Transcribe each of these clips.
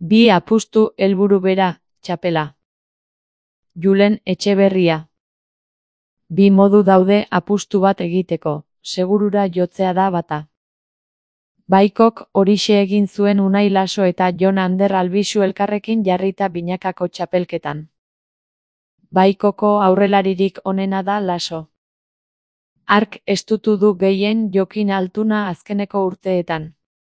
Bi apustu helburu bera, txapela. Julen Etxeberria. Bi modu daude apustu bat egiteko, segurura jotzea da bata. Baikok horixe egin zuen Unai Laso eta Jon Ander Albisu elkarrekin jarrita binakako txapelketan. Baikoko aurrelaririk onena da Laso. Hark estutu du gehien Jokin Altuna azkeneko urteetan.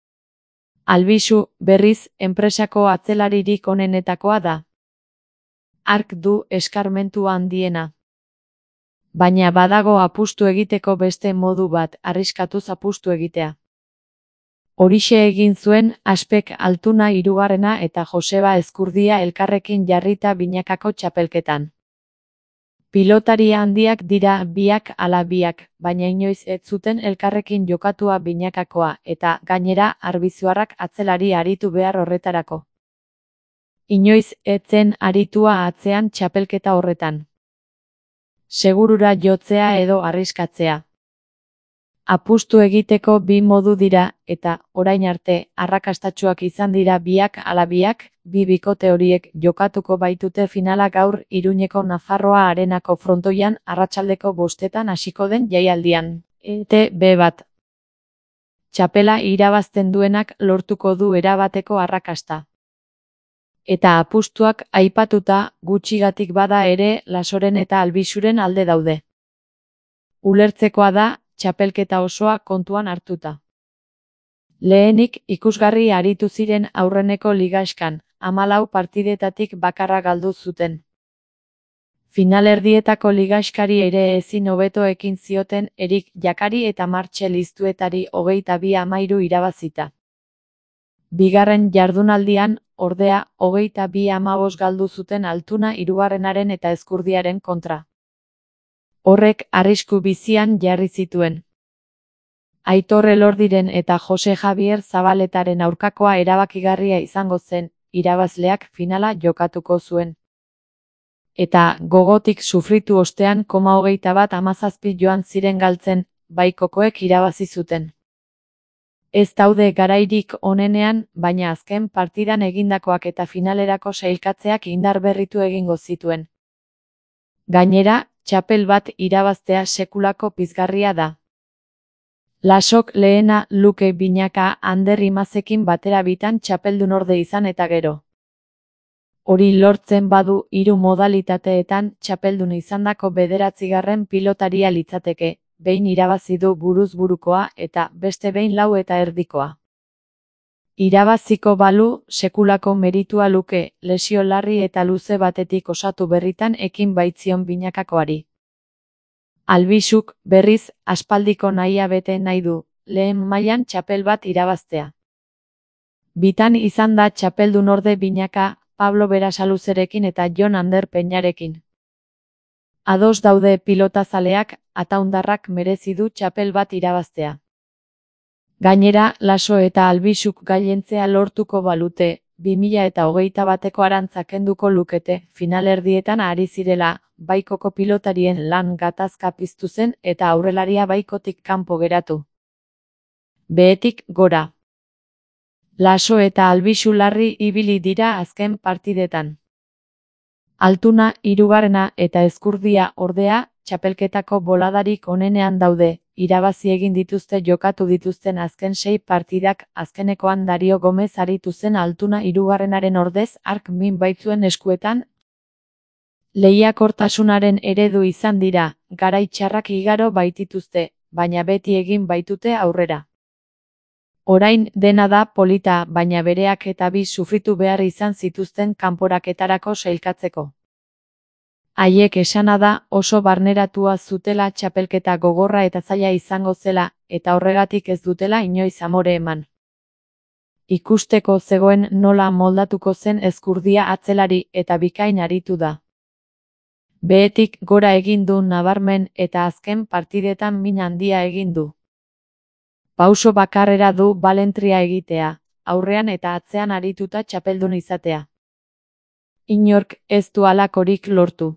Albisu, berriz, enpresako atzelaririk onenetakoa da. Hark du eskarmentu handiena. Baina badago apustu egiteko beste modu bat, arriskatuz apustu egitea. Horixe egin zuen Aspek Altuna hirugarrena eta Joseba Ezkurdia elkarrekin jarrita binakako txapelketan. Pilotari handiak dira biak ala biak, baina inoiz ez zuten elkarrekin jokatua binakakoa eta, gainera, arbizuarrak atzelari aritu behar horretarako. Inoiz ez zen aritua atzean txapelketa horretan. Segurura jotzea edo arriskatzea. Apustu egiteko bi modu dira, eta, orain arte, arrakastatsuak izan dira biak ala biak, bi bikote horiek jokatuko baitute finala gaur Iruñeko Nafarroa Arenako frontoian arratsaldeko 5:00 hasiko den jaialdian. ETB bat. Txapela irabazten duenak lortuko du erabateko arrakasta. Eta apustuak aipatuta, gutxigatik bada ere, Lasoren eta Albisuren alde daude. Ulertzekoa da, txapelketa osoa kontuan hartuta. Lehenik ikusgarri aritu ziren aurreneko ligaxkan, 14 partidetatik bakarra galdu zuten. Finalerdietako ligaxkari ere ezin hobeto ekin zioten Erik Jakari eta Martxel Iztuetari 22-13 irabazita. Bigarren jardunaldian, ordea, 22-15 galdu zuten Altuna hirugarrenaren eta Ezkurdiaren kontra. Horrek arrisku bizian jarri zituen. Aitor Elordiren eta Jose Javier Zabaletaren aurkakoa erabakigarria izango zen, irabazleak finala jokatuko zuen. Eta gogotik sufritu ostean 21-17 joan ziren galtzen, baikokoek irabazi zuten. Ez daude garairik onenean, baina azken partidan egindakoak eta finalerako sailkatzeak indar berritu egingo zituen. Gainera, txapel bat irabaztea sekulako pizgarria da. Lasok lehena luke binaka Ander Imazekin batera bitan txapeldunorde izan eta gero. Hori lortzen badu 3 modalitateetan txapeldun izandako 9. pilotaria litzateke, behin irabazi du buruz burukoa eta beste behin 4,5. Irabaziko balu, sekulako meritua luke, lesio larri eta luze batetik osatu berritan ekin baitzion binakakoari. Albisuk, berriz, aspaldiko nahia bete nahi du, lehen mailan txapel bat irabaztea. Bitan izan da txapeldunorde binaka, Pablo Berasaluzerekin eta Jon Ander Peñarekin. Ados daude pilotazaleak, ataundarrak merezi du txapel bat irabaztea. Gainera, Laso eta Albisuk gailentzea lortuko balute, 2021ko arantza kenduko lukete, finalerdietan ari zirela, baikoko pilotarien lan gatazka piztu zen eta aurrelaria baikotik kanpo geratu. Behetik gora. Laso eta Albisu larri ibili dira azken partidetan. Altuna hirugarrena eta Ezkurdia ordea, txapelketako boladarik onenean daude, irabazi egin dituzte jokatu dituzten azken 6 partidak, azkenekoan Dario Gomez aritu zen Altuna hirugarrenaren ordez hark min baitzuen eskuetan. Lehiakortasunaren eredu izan dira, garai txarrak igaro baitituzte, baina beti egin baitute aurrera. Orain dena da polita, baina bereak eta bi sufritu behar izan zituzten kanporaketarako sailkatzeko. Haiek esana da oso barneratua zutela txapelketa gogorra eta zaila izango zela, eta horregatik ez dutela inoiz amore eman. Ikusteko zegoen nola moldatuko zen Ezkurdia atzelari eta bikain aritu da. Behetik gora egin du nabarmen eta azken partidetan min handia egin du. Pauso bakarrera du balentria egitea, aurrean eta atzean arituta txapeldun izatea. Inork ez du halakorik lortu.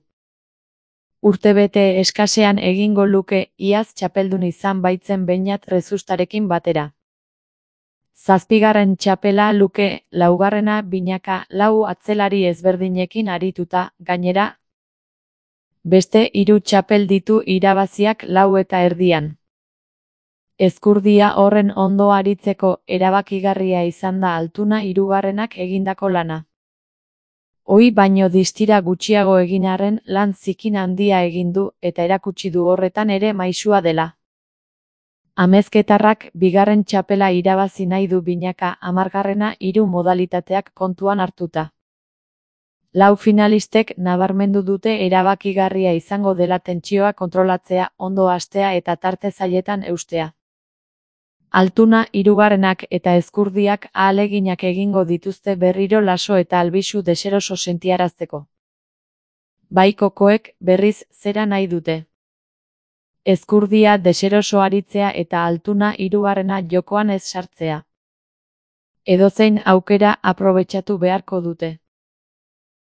Urtebete eskasean egingo luke iaz txapeldun izan baitzen Beñat Rezustarekin batera. Zazpigarren txapela luke, laugarrena binaka, lau atzelari ezberdinekin arituta, gainera. Beste 3 txapel ditu irabaziak 4 eta erdian. Ezkurdia horren ondo aritzeko erabakigarria izan da Altuna hirugarrenak egindako lana. Ohi baino distira gutxiago egin arren lan zikin handia egin du eta erakutsi du horretan ere maisua dela. Amezketarrak bigarren txapela irabazi nahi du binaka, 10garrena 3 modalitateak kontuan hartuta. 4 finalistek nabarmendu dute erabakigarria izango dela tentsioa kontrolatzea, ondo hastea eta tarte zailetan eustea. Altuna hirugarrenak eta Ezkurdiak ahaleginak egingo dituzte berriro Laso eta Albisu deseroso sentiarazteko. Bai kokoek, berriz, zera nahi dute. Ezkurdia deseroso aritzea eta Altuna hirugarrena jokoan ez sartzea. Edozein aukera aprobetxatu beharko dute.